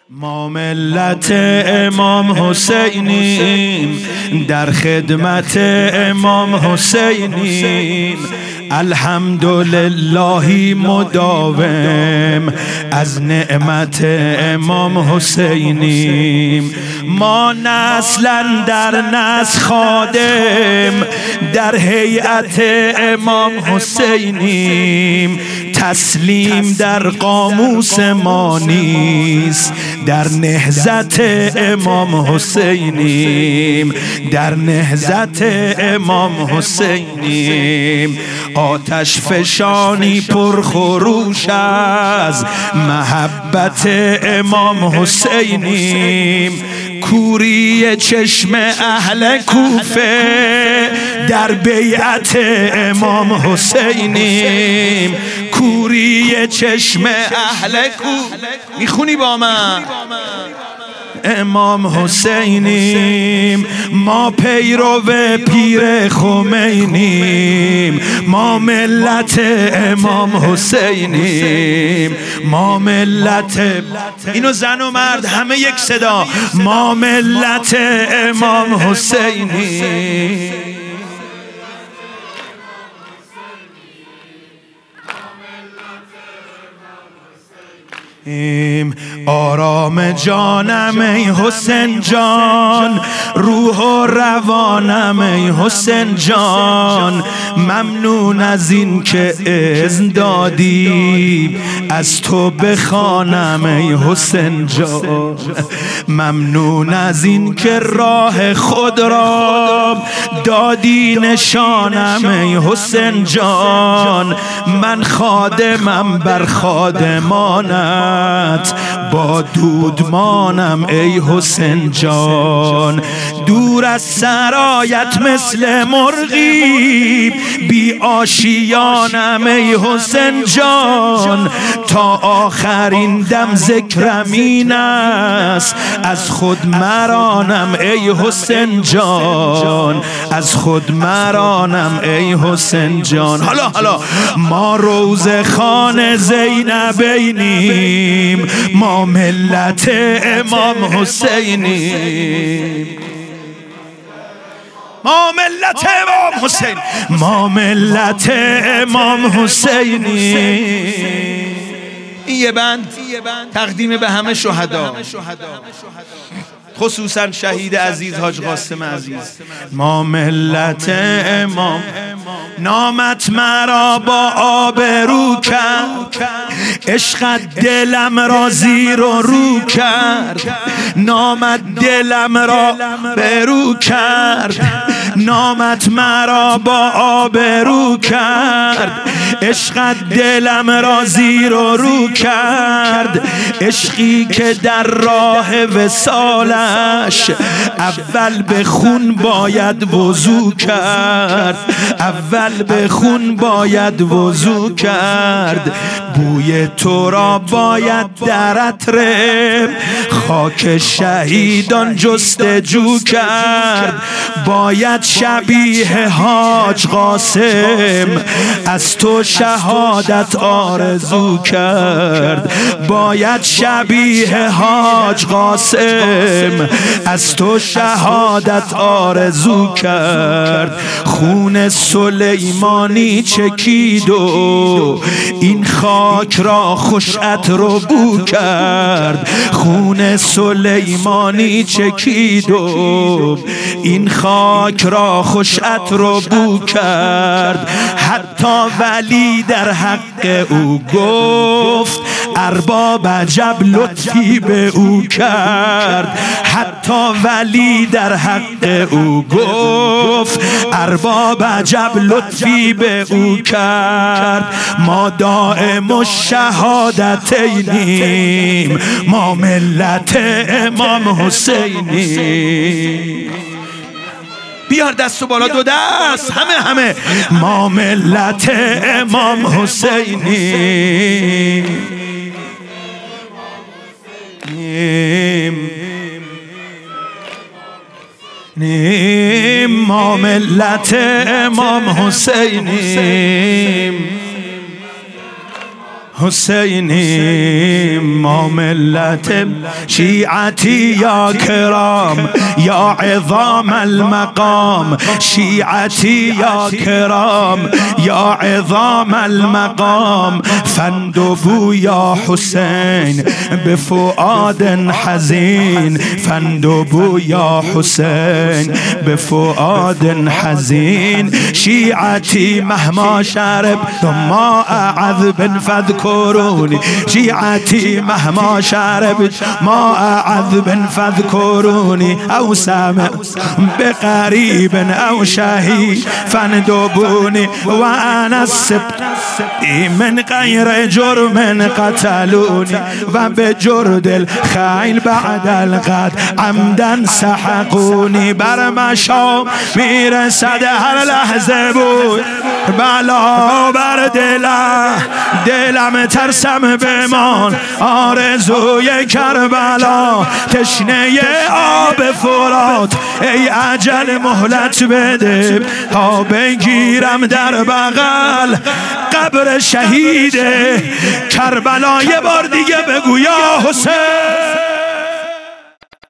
ما ملت امام حسینیم، در خدمت امام حسینیم. الحمدلله مداوم از نعمت امام حسینیم. ما نسلا در نسل خادم در هیئت امام حسینیم. تسلیم در قاموس ما نیست، در نهضت امام حسینیم، در نهضت امام حسینیم. آتش فشانی پرخروش از محبت امام حسینیم. کوری چشم اهل کوفه در بیعت امام حسینیم. کوری چشم اهل کوفه میخونی با من؟ امام حسینیم. ما پیرو پیر خمینیم. ما ملت امام حسینیم. ما ملت، اینو زن و مرد همه یک صدا، ما ملت امام حسینیم. آرام جانم ای حسین جان، روح و روانم ای حسین جان. ممنون از این که اذن دادی از تو بخوانم ای حسین جان. ممنون از این که راه خود را دادی نشانم ای حسین جان. من خادمم بر خادمانم، با دودمانم ای حسین جان. دور از سرایت مثل مرغی بی آشیانم ای حسین جان. تا آخرین دم ذکرم این است، از خود مرانم ای حسین جان، از خود مرانم ای حسین جان. حالا ما روضه خان زینبینیم، ما ملت امام حسینیم. ما ملت امام حسین، ما ملت امام حسینیم. این یه بند تقدیم به همه شهدا، خصوصا شهید عزیز حاج قاسم عزیز. ما ملت امام، نامت مرا با آبرو کرد، عشقت دلم را زیر و رو کرد. نامت دلم را برو کرد، نامت مرا با آبرو کرد. عشقت دلم را زیر و رو کرد. عشقی که در راه وصالش اول به خون باید وضو کرد، اول به خون باید وضو کرد. بوی تو را باید در عطر خاک شهیدان جستجو کرد. باید شبیه حاج قاسم از تو شهادت آرزو کرد. باید شبیه حاج قاسم از تو شهادت آرزو کرد. خون سلیمانی چکید و این خاک را خوش عطر و بو کرد. خون سلیمانی چکید و این خاک را خوش عطر و بو کرد. حتی ولی در حق او گفت ارباب عجب لطفی به او کرد. حتی ولی در حق او گفت ارباب عجب لطفی به او کرد. ما دائم الشهادتینیم، ما ملت امام حسینیم. بیار دستو بالا، دو دست، همه ما ملت امام حسینیم. ما ملت امام حسینیم. حسینی ما ملت شیعتی یا کرام یا عظام المقام شیعتی یا کرام یا عظام المقام فاندبوا یا حسین بفؤاد حزین فاندبوا یا حسین بفؤاد حزین شیعتی مهما شربتم ماء عذب فاذكروني شيعتي مهما شربت ماء عذب فاذكروني أو سامع بقريب أو شهيد فاندبوني وأنا السبت من غير جرم قتلوني وبجرد الخيل بعد الغد عمدا سحقوني بر مشام میرسد هر لحظه بود بلا بر دلم ترسم بمان آرزوی کربلا تشنه آب فرات ای اجل مهلت بده تا بگیرم در بغل قبر شهید کربلا یه بار دیگه بگو یا حسین